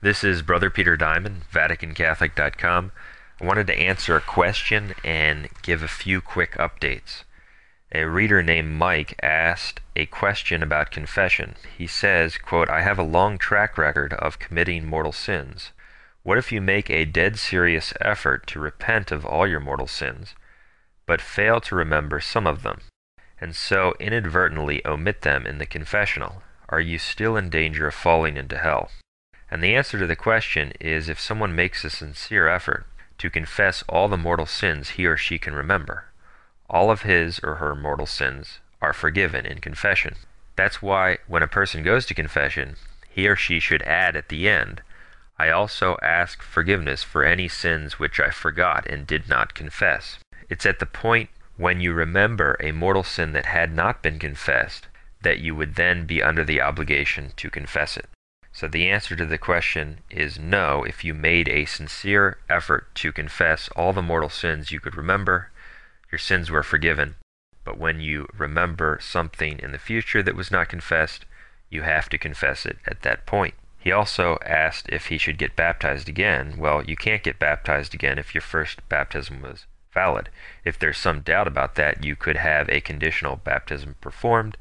This is Brother Peter Diamond, VaticanCatholic.com. I wanted to answer a question and give a few quick updates. A reader named Mike asked a question about confession. He says, quote, I have a long track record of committing mortal sins. What if you make a dead serious effort to repent of all your mortal sins, but fail to remember some of them, and so inadvertently omit them in the confessional? Are you still in danger of falling into hell? And the answer to the question is, if someone makes a sincere effort to confess all the mortal sins he or she can remember, all of his or her mortal sins are forgiven in confession. That's why when a person goes to confession, he or she should add at the end, I also ask forgiveness for any sins which I forgot and did not confess. It's at the point when you remember a mortal sin that had not been confessed that you would then be under the obligation to confess it. So the answer to the question is no. If you made a sincere effort to confess all the mortal sins you could remember, your sins were forgiven. But when you remember something in the future that was not confessed, you have to confess it at that point. He also asked if he should get baptized again. Well, you can't get baptized again if your first baptism was valid. If there's some doubt about that, you could have a conditional baptism performed,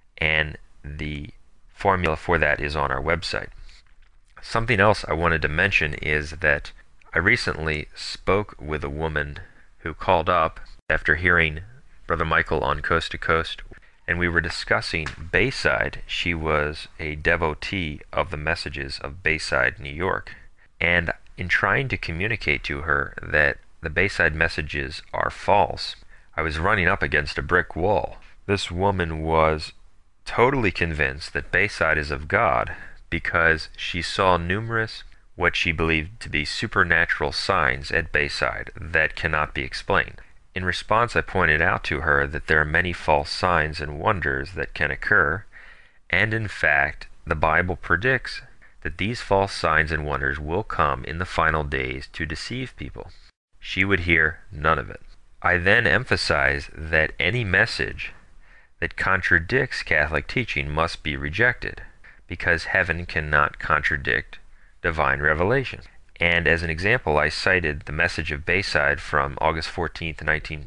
and the formula for that is on our website. Something else I wanted to mention is that I recently spoke with a woman who called up after hearing Brother Michael on Coast to Coast, and we were discussing Bayside. She was a devotee of the messages of Bayside, New York, and in trying to communicate to her that the Bayside messages are false, I was running up against a brick wall. This woman was totally convinced that Bayside is of God because she saw numerous what she believed to be supernatural signs at Bayside that cannot be explained. In response, I pointed out to her that there are many false signs and wonders that can occur, and in fact, the Bible predicts that these false signs and wonders will come in the final days to deceive people. She would hear none of it. I then emphasized that any message that contradicts Catholic teaching must be rejected, because heaven cannot contradict divine revelation. And as an example, I cited the message of Bayside from August 14th,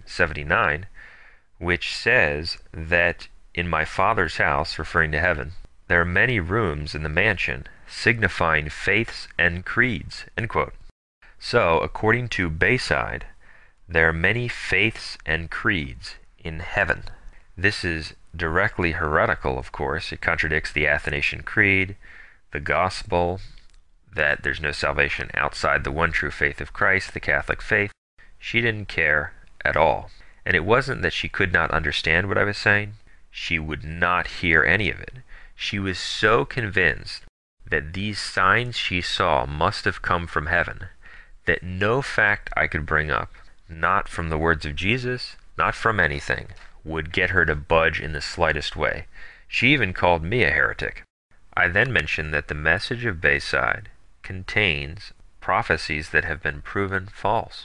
1979, which says that in my Father's house, referring to heaven, there are many rooms in the mansion, signifying faiths and creeds, end quote. So, according to Bayside, there are many faiths and creeds in heaven. This is directly heretical, of course. It contradicts the Athanasian Creed, the Gospel, that there's no salvation outside the one true faith of Christ, the Catholic faith. She didn't care at all. And it wasn't that she could not understand what I was saying. She would not hear any of it. She was so convinced that these signs she saw must have come from heaven that no fact I could bring up, not from the words of Jesus, not from anything, would get her to budge in the slightest way. She even called me a heretic. I then mentioned that the message of Bayside contains prophecies that have been proven false.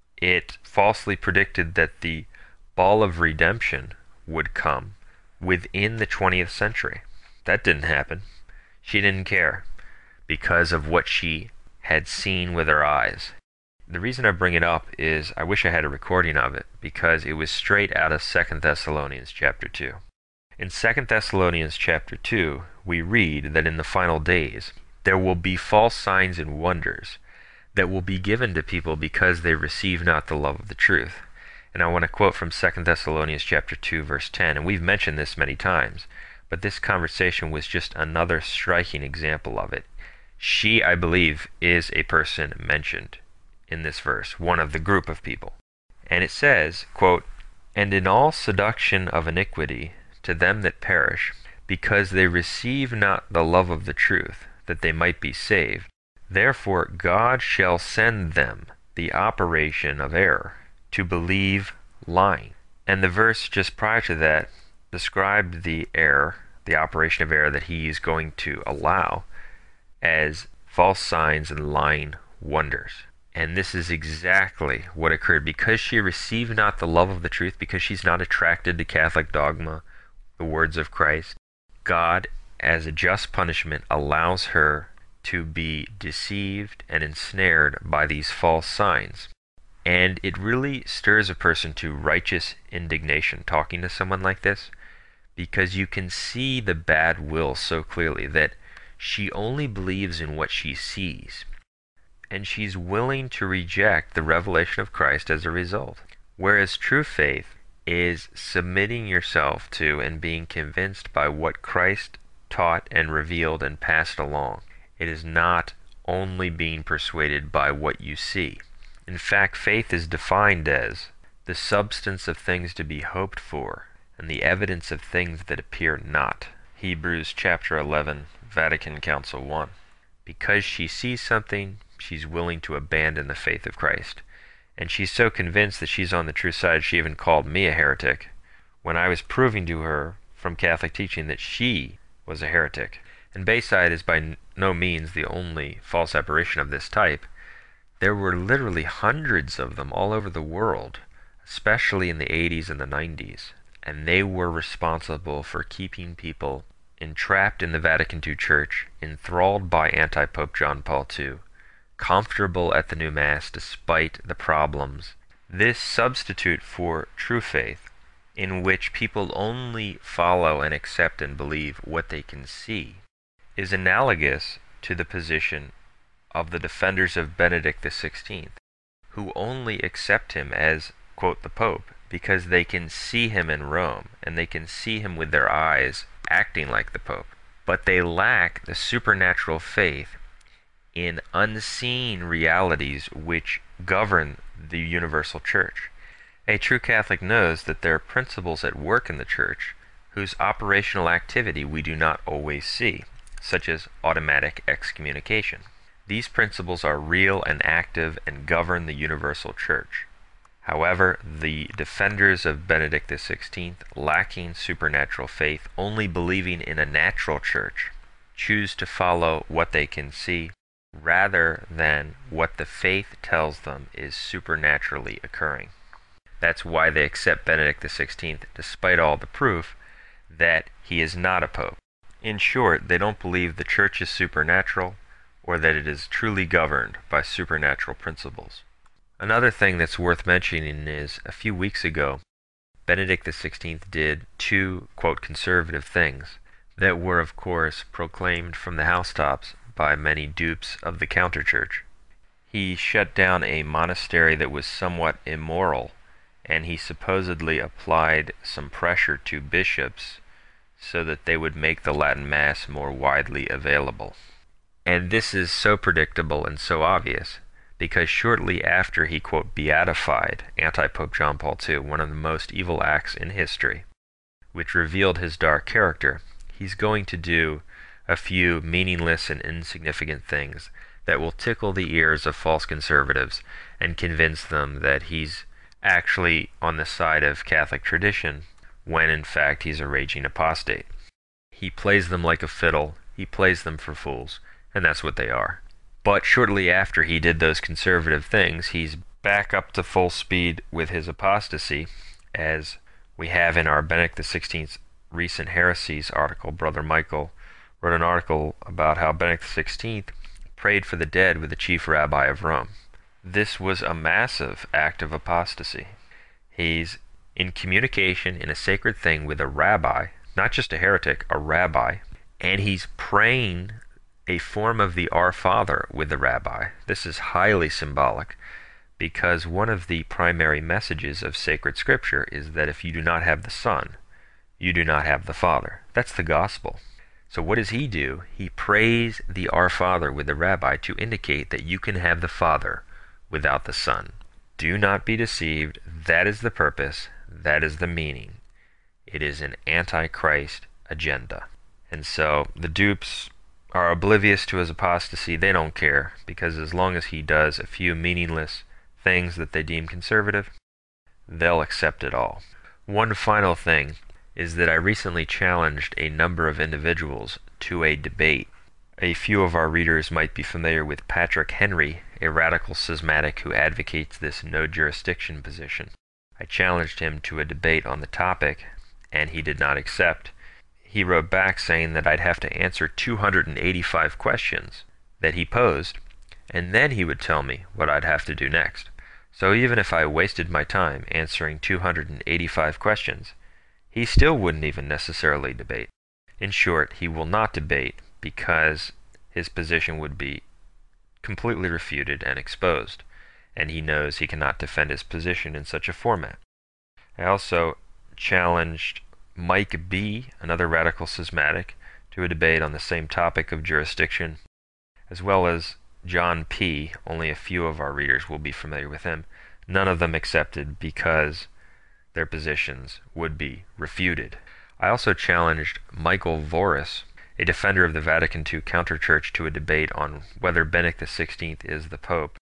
It falsely predicted that the ball of redemption would come within the 20th century. That didn't happen. She didn't care because of what she had seen with her eyes. The reason I bring it up is I wish I had a recording of it, because it was straight out of 2 Thessalonians chapter 2. In 2 Thessalonians chapter 2, we read that in the final days there will be false signs and wonders that will be given to people because they receive not the love of the truth. And I want to quote from 2 Thessalonians chapter 2, verse 10, and we've mentioned this many times, but this conversation was just another striking example of it. She, I believe, is a person mentioned in this verse, one of the group of people. And it says, quote, And in all seduction of iniquity to them that perish, because they receive not the love of the truth, that they might be saved, therefore God shall send them the operation of error, to believe lying. And the verse just prior to that described the error, the operation of error that he is going to allow as false signs and lying wonders. And this is exactly what occurred. Because she received not the love of the truth, because she's not attracted to Catholic dogma, the words of Christ, God, as a just punishment, allows her to be deceived and ensnared by these false signs. And it really stirs a person to righteous indignation talking to someone like this, because you can see the bad will so clearly that she only believes in what she sees, and she's willing to reject the revelation of Christ as a result. Whereas true faith is submitting yourself to and being convinced by what Christ taught and revealed and passed along. It is not only being persuaded by what you see. In fact, faith is defined as the substance of things to be hoped for and the evidence of things that appear not. Hebrews chapter 11, Vatican Council I. Because she sees something, she's willing to abandon the faith of Christ. And she's so convinced that she's on the true side, she even called me a heretic when I was proving to her from Catholic teaching that she was a heretic. And Bayside is by no means the only false apparition of this type. There were literally hundreds of them all over the world, especially in the 80s and the 90s, and they were responsible for keeping people entrapped in the Vatican II Church, enthralled by anti-Pope John Paul II, comfortable at the new Mass despite the problems. This substitute for true faith, in which people only follow and accept and believe what they can see, is analogous to the position of the defenders of Benedict XVI, who only accept him as, quote, the Pope, because they can see him in Rome, and they can see him with their eyes acting like the Pope. But they lack the supernatural faith in unseen realities which govern the universal church. A true Catholic knows that there are principles at work in the church whose operational activity we do not always see, such as automatic excommunication. These principles are real and active and govern the universal church. However, the defenders of Benedict XVI, lacking supernatural faith, only believing in a natural church, choose to follow what they can see rather than what the faith tells them is supernaturally occurring. That's why they accept Benedict XVI despite all the proof that he is not a pope. In short, they don't believe the church is supernatural or that it is truly governed by supernatural principles. Another thing that's worth mentioning is, a few weeks ago, Benedict XVI did two, quote, conservative things that were, of course, proclaimed from the housetops by many dupes of the counterchurch. He shut down a monastery that was somewhat immoral, and he supposedly applied some pressure to bishops so that they would make the Latin Mass more widely available. And this is so predictable and so obvious, because shortly after he, quote, beatified anti-Pope John Paul II, one of the most evil acts in history, which revealed his dark character, he's going to do a few meaningless and insignificant things that will tickle the ears of false conservatives and convince them that he's actually on the side of Catholic tradition, when in fact he's a raging apostate. He plays them like a fiddle, he plays them for fools, and that's what they are. But shortly after he did those conservative things, he's back up to full speed with his apostasy, as we have in our Benedict XVI's Recent Heresies article. Brother Michael wrote an article about how Benedict XVI prayed for the dead with the chief rabbi of Rome. This was a massive act of apostasy. He's in communication in a sacred thing with a rabbi, not just a heretic, a rabbi, and he's praying a form of the Our Father with the rabbi. This is highly symbolic, because one of the primary messages of sacred scripture is that if you do not have the Son, you do not have the Father. That's the gospel. So what does he do? He prays the Our Father with the rabbi to indicate that you can have the Father without the Son. Do not be deceived. That is the purpose. That is the meaning. It is an antichrist agenda. And so the dupes are oblivious to his apostasy. They don't care, because as long as he does a few meaningless things that they deem conservative, they'll accept it all. One final thing is that I recently challenged a number of individuals to a debate. A few of our readers might be familiar with Patrick Henry, a radical schismatic who advocates this no jurisdiction position. I challenged him to a debate on the topic, and he did not accept. He wrote back saying that I'd have to answer 285 questions that he posed, and then he would tell me what I'd have to do next. So even if I wasted my time answering 285 questions, he still wouldn't even necessarily debate. In short, he will not debate because his position would be completely refuted and exposed, and he knows he cannot defend his position in such a format. I also challenged Mike B., another radical schismatic, to a debate on the same topic of jurisdiction, as well as John P. Only a few of our readers will be familiar with him. None of them accepted because their positions would be refuted. I also challenged Michael Voris, a defender of the Vatican II counterchurch, to a debate on whether Benedict XVI is the Pope.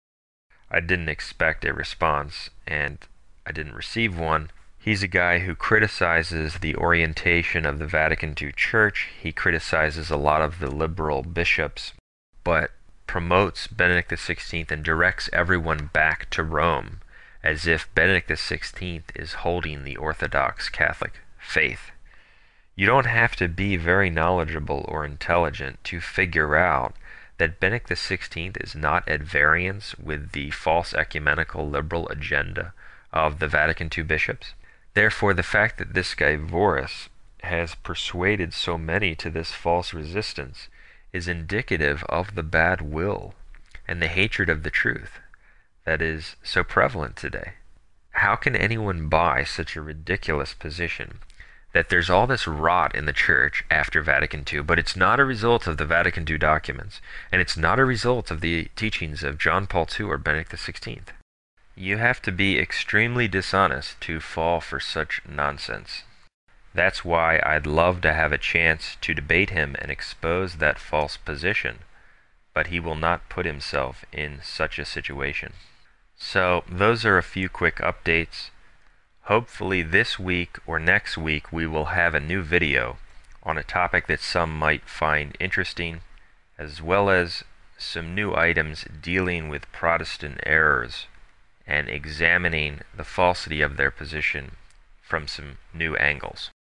I didn't expect a response, and I didn't receive one. He's a guy who criticizes the orientation of the Vatican II Church. He criticizes a lot of the liberal bishops, but promotes Benedict XVI and directs everyone back to Rome, as if Benedict XVI is holding the Orthodox Catholic faith. You don't have to be very knowledgeable or intelligent to figure out that Benedict XVI is not at variance with the false ecumenical liberal agenda of the Vatican II bishops. Therefore, the fact that this guy Voris has persuaded so many to this false resistance is indicative of the bad will and the hatred of the truth that is so prevalent today. How can anyone buy such a ridiculous position that there's all this rot in the church after Vatican II, but it's not a result of the Vatican II documents, and it's not a result of the teachings of John Paul II or Benedict XVI? You have to be extremely dishonest to fall for such nonsense. That's why I'd love to have a chance to debate him and expose that false position, but he will not put himself in such a situation. So those are a few quick updates. Hopefully this week or next week we will have a new video on a topic that some might find interesting, as well as some new items dealing with Protestant errors and examining the falsity of their position from some new angles.